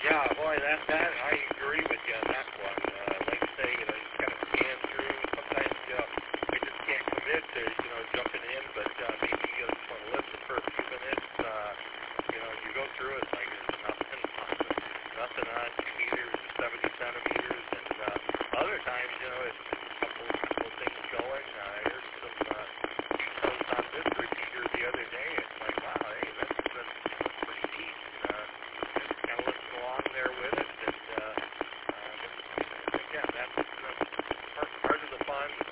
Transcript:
Yeah, boy, that I agree with you on that one. Like I say, you kind of scan through. Sometimes, I just can't commit to, jumping in, but maybe you just want to listen for a few minutes. You go through it like there's nothing on 2 meters or 70 centimeters, and other times, it's a couple things going. There's some details on this repeater the other day. It's like, wow, hey, that's pretty neat. Just kind of listen along there with it, and again, that's part of the fun.